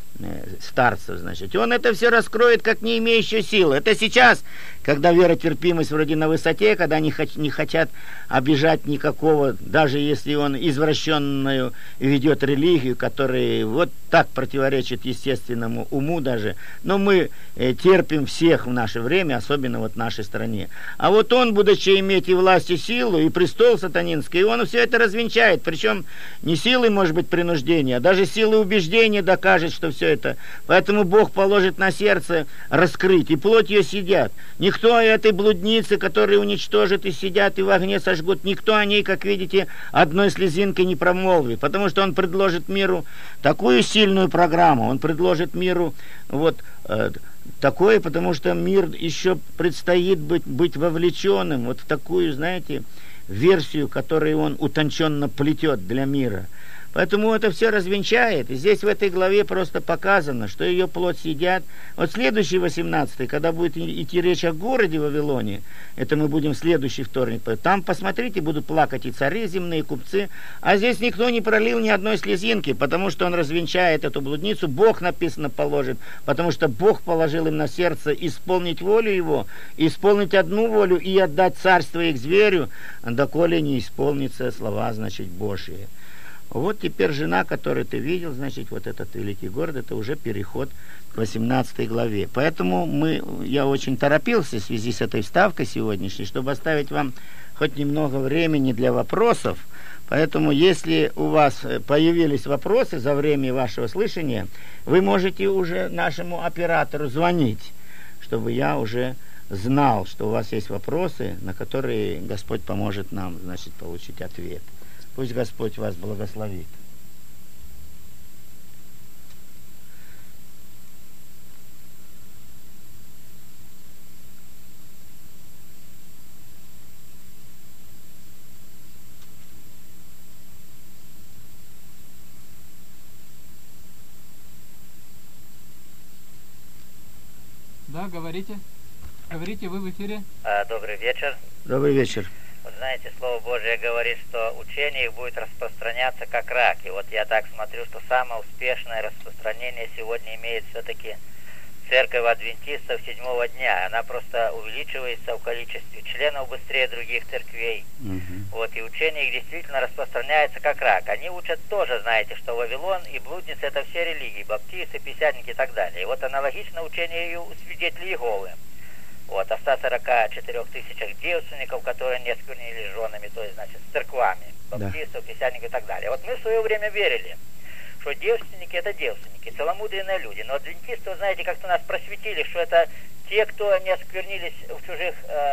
старцев, значит. И он это все раскроет, как не имеющую силы. Это сейчас, когда веротерпимость вроде на высоте, когда не хотят обижать никакого, даже если он извращенную ведет религию, которая вот так противоречит естественному уму даже. Но мы терпим всех в наше время, особенно вот в нашей стране. А вот он, будучи иметь и власть, и силу, и престол сатанинский, он все это развенчает. Причем не силой, может быть, принуждения, а даже силой убеждения докажет, что все это. Поэтому Бог положит на сердце раскрыть, и плоть ее съедят. Никто этой блудницы, которые уничтожат и сидят, и в огне сожгут, никто о ней, как видите, одной слезинкой не промолвит, потому что он предложит миру такую сильную программу, он предложит миру вот такое, потому что мир еще предстоит быть вовлеченным вот в такую, знаете, версию, которую он утонченно плетет для мира. Поэтому это все развенчает. И здесь в этой главе просто показано, что ее плоть съедят. Вот следующий 18-й, когда будет идти речь о городе Вавилоне, это мы будем в следующий вторник, там, посмотрите, будут плакать и цари земные, и купцы. А здесь никто не пролил ни одной слезинки, потому что он развенчает эту блудницу. Бог, написано, положит, потому что Бог положил им на сердце исполнить волю его, исполнить одну волю и отдать царство их зверю, доколе не исполнится слова, значит, Божьи. Вот теперь жена, которую ты видел, значит, вот этот великий город, это уже переход к 18 главе. Поэтому я очень торопился в связи с этой вставкой сегодняшней, чтобы оставить вам хоть немного времени для вопросов. Поэтому, если у вас появились вопросы за время вашего слышания, вы можете уже нашему оператору звонить, чтобы я уже знал, что у вас есть вопросы, на которые Господь поможет нам, значит, получить ответ. Пусть Господь вас благословит. Да, говорите. Говорите, вы в эфире. Добрый вечер. Добрый вечер. Вот знаете, Слово Божие говорит, что учение их будет распространяться как рак. И вот я так смотрю, что самое успешное распространение сегодня имеет все-таки церковь адвентистов седьмого дня. Она просто увеличивается в количестве членов быстрее других церквей. Вот, и учение их действительно распространяется как рак. Они учат тоже, знаете, что Вавилон и блудницы — это все религии, баптисты, пятидесятники и так далее. И вот аналогично учение и у свидетелей Иеговы. Вот, о 144 тысячах девственников, которые не осквернились женами, то есть, значит, с церквами, баптистов, пятидесятников и так далее. Вот мы в свое время верили, что девственники — это девственники, целомудренные люди. Но адвентисты, вы знаете, как-то нас просветили, что это те, кто не осквернились в чужих,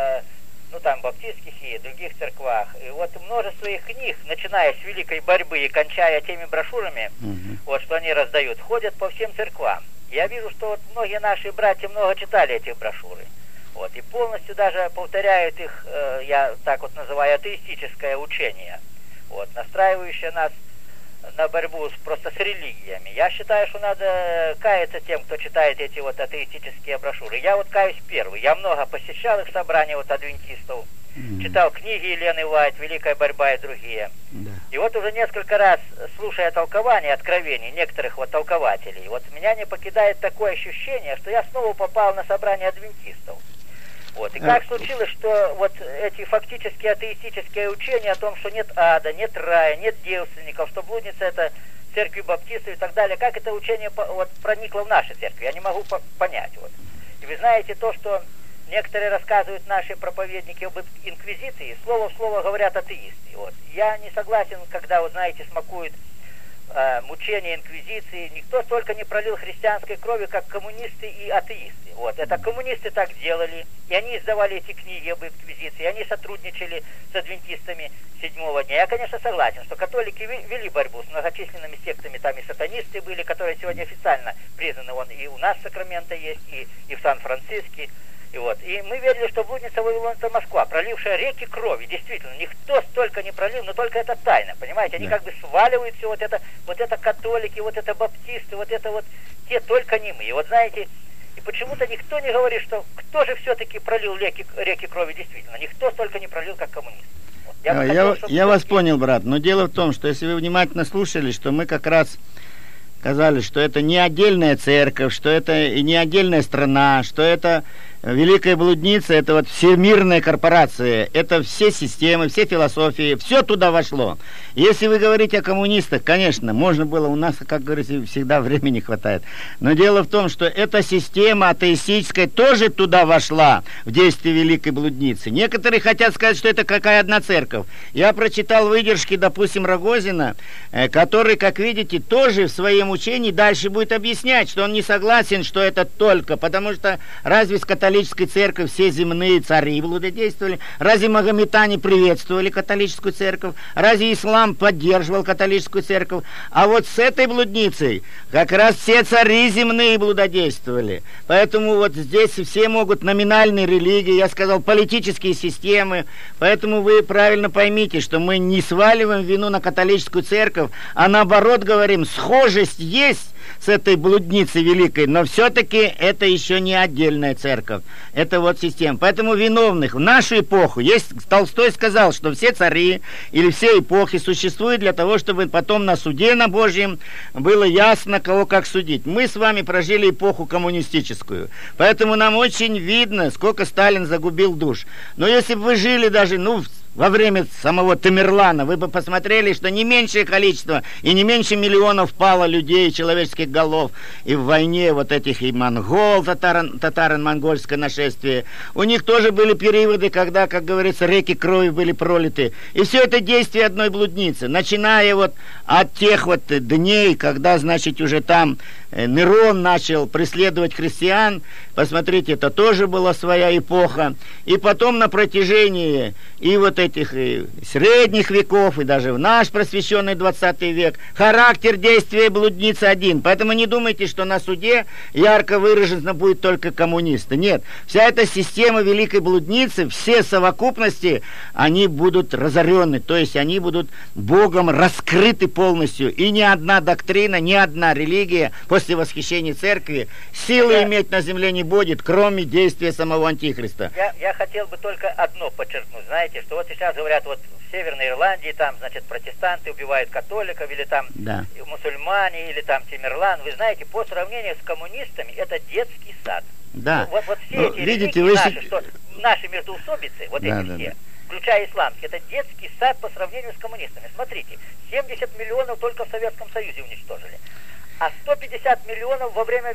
баптистских и других церквах. И вот множество их книг, начиная с великой борьбы и кончая теми брошюрами, вот, что они раздают, ходят по всем церквам. Я вижу, что вот многие наши братья много читали этих брошюры. Вот, и полностью даже повторяют их, я так вот называю, атеистическое учение, вот, настраивающее нас на борьбу просто с религиями. Я считаю, что надо каяться тем, кто читает эти вот атеистические брошюры. Я вот каюсь первый. Я много посещал их собрания вот адвентистов, читал книги Елены Уайт, «Великая борьба» и другие. И вот уже несколько раз, слушая толкования, откровений некоторых вот толкователей, вот меня не покидает такое ощущение, что я снова попал на собрание адвентистов. Вот. И как случилось, что вот эти фактически атеистические учения о том, что нет ада, нет рая, нет девственников, что блудница — это церкви баптистов и так далее, как это учение вот проникло в наши церкви, я не могу понять. Вот. И вы знаете то, что некоторые рассказывают наши проповедники об инквизиции, слово в слово говорят атеисты. Вот. Я не согласен, когда, вы знаете, смакуют мучения инквизиции, никто столько не пролил христианской крови, как коммунисты и атеисты. Вот. Это коммунисты так делали, и они издавали эти книги об инквизиции, и они сотрудничали с адвентистами седьмого дня. Я, конечно, согласен, что католики вели борьбу с многочисленными сектами, там и сатанисты были, которые сегодня официально признаны, вон, и у нас в Сакраменто есть, и в Сан-Франциско. И вот. И мы верили, что блудница Вавилон — это Москва, пролившая реки крови. Действительно, никто столько не пролил, но только это тайна, понимаете? Они как бы сваливают все, вот это католики, вот это баптисты, вот это вот те, только не мы. И вот знаете, и почему-то никто не говорит, что кто же все-таки пролил реки крови действительно. Никто столько не пролил, как коммунист. Вот. Я вас понял, брат, но дело в том, что если вы внимательно слушали, что мы как раз сказали, что это не отдельная церковь, что это и не отдельная страна, что это Великая Блудница, это вот всемирная корпорация, это все системы, все философии, все туда вошло. Если вы говорите о коммунистах, конечно, можно было, у нас, как говорится, всегда времени хватает. Но дело в том, что эта система атеистическая тоже туда вошла, в действие Великой Блудницы. Некоторые хотят сказать, что это какая одна церковь. Я прочитал выдержки, допустим, Рогозина, который, как видите, тоже в своем учении дальше будет объяснять, что он не согласен, что это только, потому что разве с католической церковь все земные цари блудодействовали? Разве магометане приветствовали католическую церковь? Разве ислам поддерживал католическую церковь? А вот с этой блудницей как раз все цари земные блудодействовали. Поэтому вот здесь все могут номинальные религии, я сказал, политические системы. Поэтому вы правильно поймите, что мы не сваливаем вину на католическую церковь, а наоборот говорим, схожесть есть с этой блудницей великой, но все-таки это еще не отдельная церковь. Это вот система. Поэтому виновных в нашу эпоху, Толстой сказал, что все цари или все эпохи существуют для того, чтобы потом на суде на Божьем было ясно, кого как судить. Мы с вами прожили эпоху коммунистическую, поэтому нам очень видно, сколько Сталин загубил душ. Но если бы вы жили даже, во время самого Тамерлана, вы бы посмотрели, что не меньшее количество и не меньше миллионов пало людей, человеческих голов, и в войне вот этих и монгол, татаро-монгольское нашествие. У них тоже были периоды, когда, как говорится, реки крови были пролиты. И все это действие одной блудницы, начиная вот от тех вот дней, когда, значит, уже там Нерон начал преследовать христиан. Посмотрите, это тоже была своя эпоха. И потом на протяжении и вот этих и средних веков, и даже в наш просвещенный 20 век, характер действия блудницы один. Поэтому не думайте, что на суде ярко выраженно будет только коммунисты. Нет, вся эта система Великой Блудницы, все совокупности, они будут разорены, то есть они будут Богом раскрыты полностью. И ни одна доктрина, ни одна религия после восхищения церкви силы иметь на земле не будет, кроме действия самого Антихриста. Я хотел бы только одно подчеркнуть, знаете, что вот сейчас говорят, вот в Северной Ирландии там, значит, протестанты убивают католиков, или там мусульмане, или там Тамерлан. Вы знаете, по сравнению с коммунистами, это детский сад. Да. Вот все эти видите, религии наши, что наши междоусобицы, вот эти все, включая исламский, это детский сад по сравнению с коммунистами. Смотрите, 70 миллионов только в Советском Союзе уничтожили. А 150 миллионов во время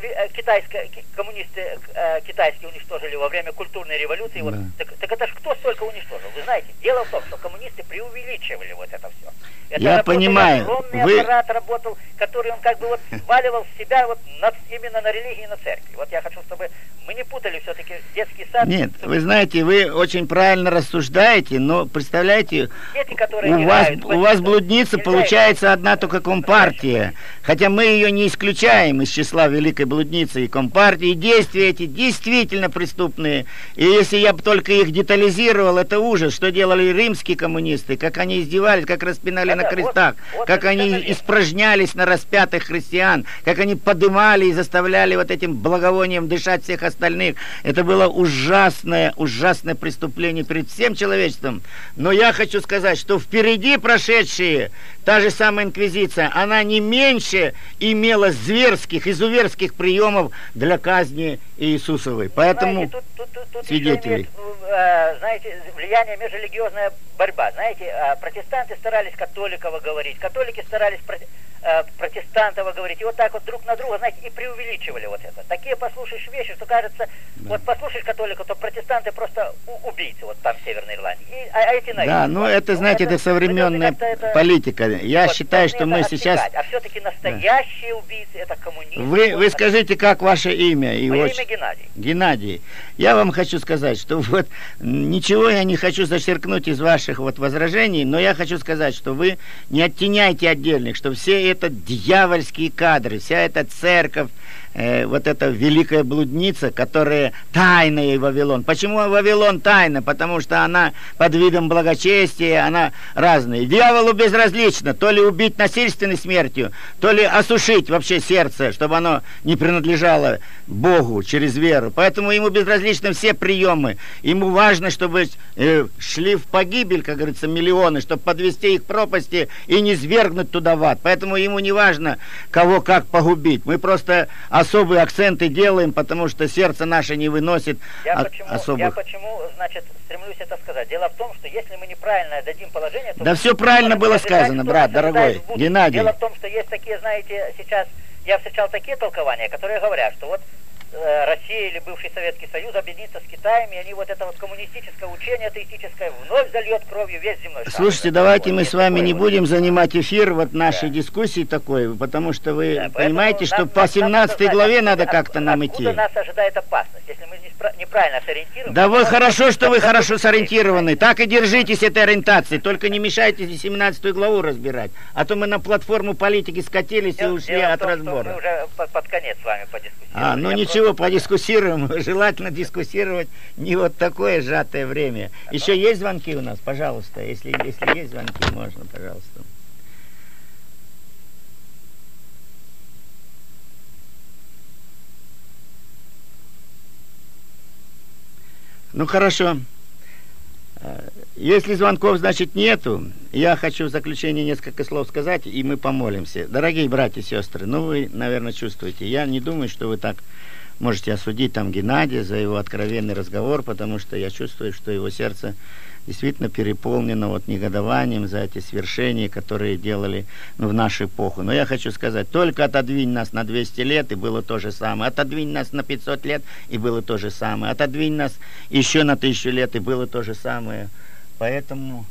коммунисты китайские уничтожили во время культурной революции. Вот, так это ж кто столько уничтожил? Вы знаете, дело в том, что коммунисты преувеличивали вот это все. Это я понимаю. Огромный аппарат работал, который он как бы вот сваливал с себя вот именно на религии и на церкви. Вот я хочу, чтобы мы не путали все-таки детский сад. Нет, вы знаете, вы очень правильно рассуждаете, но представляете, дети, у вас блудница получается одна только компартия. Хотя мы ее не исключаем из числа Великой Блудницы и компартии. Действия эти действительно преступные. И если я бы только их детализировал, это ужас, что делали римские коммунисты, как они издевались, как распинали на крестах, как они испражнялись на распятых христиан, как они подымали и заставляли вот этим благовонием дышать всех остальных. Это было ужасное преступление перед всем человечеством. Но я хочу сказать, что впереди прошедшие, та же самая инквизиция, она не меньше имела изуверских приемов для казни Иисусовой. Поэтому тут свидетелей. Имеет, знаете, влияние межрелигиозная борьба. Знаете, протестанты старались католикова говорить, католики старались протестантова говорить, и вот так вот друг на друга, знаете, и преувеличивали вот это. Такие послушаешь вещи, что кажется, вот послушаешь католика, то протестанты просто убийцы, вот там в Северной Ирландии. А эти наивные. Да, ну это, знаете, это современная политика. Я вот, считаю, что мы сейчас... А все-таки настоящие убийцы, это коммунисты. Вы скажите, как ваше имя? Мое имя Геннадий. Геннадий. Я вам хочу сказать, что вот ничего я не хочу зачеркнуть из ваших вот возражений, но я хочу сказать, что вы не оттеняйте отдельных, что все это дьявольские кадры, вся эта церковь, вот эта великая блудница, которая тайная Вавилон. Почему Вавилон тайна? Потому что она под видом благочестия, она разная. Дьяволу безразлично, то ли убить насильственной смертью, то ли осушить вообще сердце, чтобы оно не принадлежало Богу через веру. Поэтому ему безразличны все приемы. Ему важно, чтобы шли в погибель, как говорится, миллионы, чтобы подвести их к пропасти и не свергнуть туда в ад. Поэтому ему не важно, кого как погубить. Мы просто особые акценты делаем, потому что сердце наше не выносит особых... Я почему, значит, стремлюсь это сказать? Дело в том, что если мы неправильно дадим положение... То да все правильно было сказано, брат, дорогой, Геннадий. Дело в том, что есть такие, знаете, сейчас... Я встречал такие толкования, которые говорят, что вот Россия или бывший Советский Союз объединится с Китаем, и они вот это вот коммунистическое учение, атеистическое, вновь зальет кровью весь земной шар. Слушайте, давайте мы с вами не будем занимать эфир вот нашей дискуссии такой, потому что вы понимаете, что по 17 главе надо как-то нам идти. Откуда нас ожидает опасность, если мы неправильно сориентируемся? Да вот хорошо, что вы хорошо сориентированы, так и держитесь этой ориентации, только не мешайте 17 главу разбирать, а то мы на платформу политики скатились и ушли от разбора. Мы уже под конец с вами подискутировали. Ну ничего, подискуссируем. Желательно дискуссировать не вот такое сжатое время. Еще есть звонки у нас? Пожалуйста. Если есть звонки, можно, пожалуйста. Ну, хорошо. Если звонков, значит, нету, я хочу в заключение несколько слов сказать, и мы помолимся. Дорогие братья и сестры, ну, вы, наверное, чувствуете. Я не думаю, что вы так можете осудить там Геннадия за его откровенный разговор, потому что я чувствую, что его сердце действительно переполнено вот негодованием за эти свершения, которые делали в нашу эпоху. Но я хочу сказать, только отодвинь нас на 200 лет, и было то же самое. Отодвинь нас на 500 лет, и было то же самое. Отодвинь нас еще на 1000 лет, и было то же самое. Поэтому,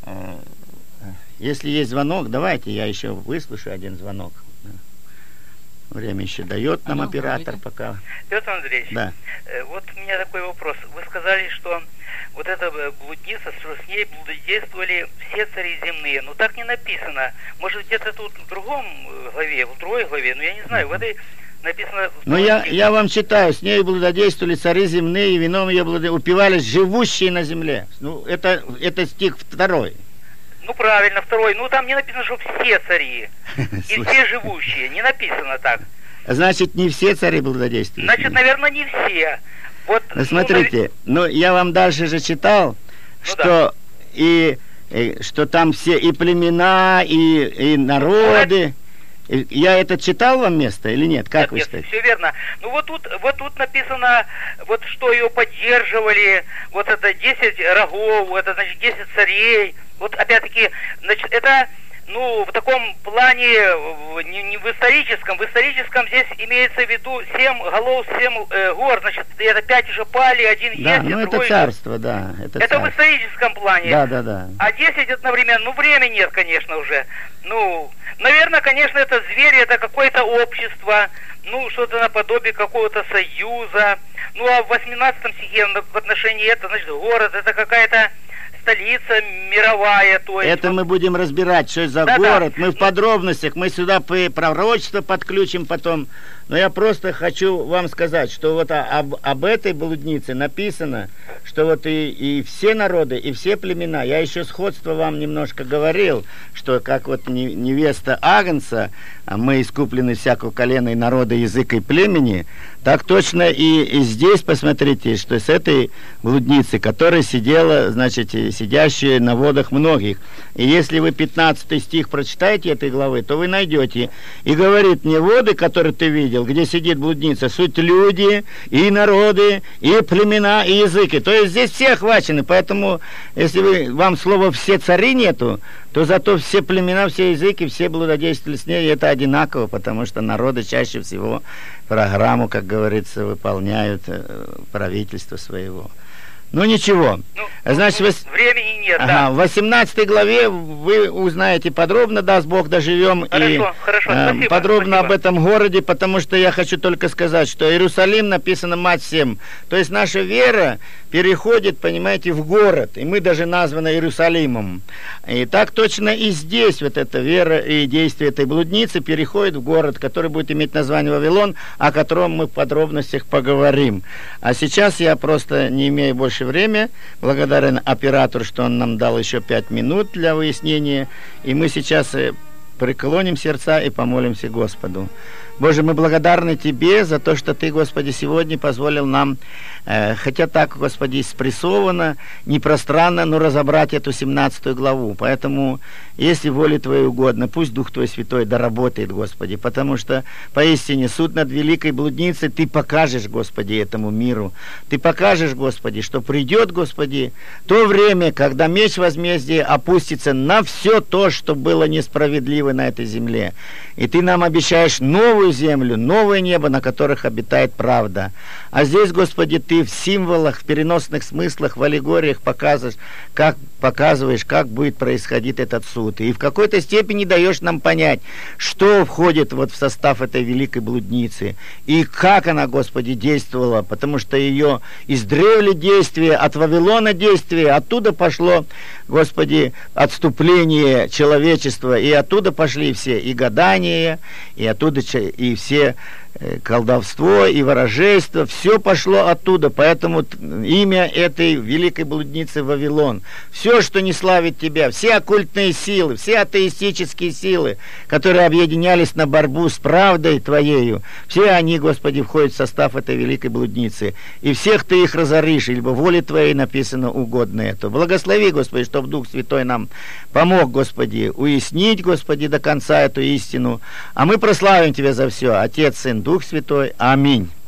если есть звонок, давайте я еще выслушаю один звонок. Время еще дает нам оператор пока. Петр Андреевич, да. Вот у меня такой вопрос. Вы сказали, что вот эта блудница, что с ней блудодействовали все цари земные. Но так не написано. Может, где-то тут в другом главе, в другой главе, но я не знаю, в этой написано... Ну, я вам читаю, с ней блудодействовали цари земные, и вином ее упивались живущие на земле. Ну, это стих 2. Ну, правильно, 2. Ну, там не написано, что все цари и все живущие. Не написано так. Значит, не все цари блудодействуют. Значит, наверное, не все. Вот, смотрите, я вам дальше же читал, что да. Что там все и племена, и народы. Я это читал вам место или нет? Как вы считаете? Все верно. Ну вот тут написано, вот что ее поддерживали, вот это 10 рогов, это значит 10 царей. Вот опять-таки, значит, это, ну, в таком плане, не в историческом здесь имеется в виду 7 голов, 7 гор, значит, это 5 уже пали, 1 есть, да, ну это царство, да. Это в историческом плане. Да. А 10 одновременно, ну, времени нет, конечно, уже. Ну, наверное, конечно, это звери, это какое-то общество, ну, что-то наподобие какого-то союза. Ну, а в 18 стихе в отношении этого, значит, город, это какая-то столица мировая, то есть... Это мы будем разбирать, что это за город. Мы в подробностях, мы сюда пророчество подключим потом. Но я просто хочу вам сказать, что вот об этой блуднице написано, что вот и все народы, и все племена. Я еще сходство вам немножко говорил, что как вот невеста Агнца, а мы искуплены всякого колена и народа, языка и племени, Так точно и здесь, посмотрите, что с этой блудницей, которая сидела, значит, сидящая на водах многих. И если вы 15 стих прочитаете этой главы, то вы найдете. И говорит мне, воды, которые ты видел, где сидит блудница, суть люди, и народы, и племена, и языки. То есть здесь все охвачены. Поэтому, если вам слова «все цари» нету, то зато все племена, все языки, все блудодействовали с ней, и это одинаково, потому что народы чаще всего программу, как говорится, выполняют правительство своего. Ну, ничего. Значит, времени нет, в 18 главе вы узнаете подробно, даст Бог, доживем, хорошо, спасибо, подробно спасибо. об этом городе, потому что я хочу только сказать, что Иерусалим написано мать всем. То есть наша вера переходит, понимаете, в город, и мы даже названы Иерусалимом. И так точно и здесь вот эта вера и действие этой блудницы переходит в город, который будет иметь название Вавилон, о котором мы в подробностях поговорим. А сейчас я просто не имею больше времени, благодарен оператору, что он нам дал еще 5 минут для выяснения, и мы сейчас преклоним сердца и помолимся Господу. Боже, мы благодарны Тебе за то, что Ты, Господи, сегодня позволил нам, хотя так, Господи, спрессованно, непространно, но разобрать эту 17 главу. Поэтому, если воле Твоей угодно, пусть Дух Твой Святой доработает, Господи, потому что, поистине, суд над великой блудницей Ты покажешь, Господи, этому миру. Ты покажешь, Господи, что придет, Господи, то время, когда меч возмездия опустится на все то, что было несправедливо на этой земле. И Ты нам обещаешь новую землю, новое небо, на которых обитает правда. А здесь, Господи, Ты в символах, в переносных смыслах, в аллегориях показываешь, как будет происходить этот суд. И в какой-то степени даешь нам понять, что входит вот в состав этой великой блудницы, и как она, Господи, действовала, потому что ее издревле действие, от Вавилона действие, оттуда пошло, Господи, отступление человечества, и оттуда пошли все и гадания, и оттуда и все колдовство и ворожейство, все пошло оттуда, поэтому имя этой великой блудницы Вавилон. Все, что не славит Тебя, все оккультные силы, все атеистические силы, которые объединялись на борьбу с правдой Твоею, все они, Господи, входят в состав этой великой блудницы. И всех Ты их разоришь, ибо воле Твоей написано угодно это. Благослови, Господи, чтобы Дух Святой нам помог, Господи, уяснить, Господи, до конца эту истину. А мы прославим Тебя за все, Отец, Сын, Дух Святой. Аминь.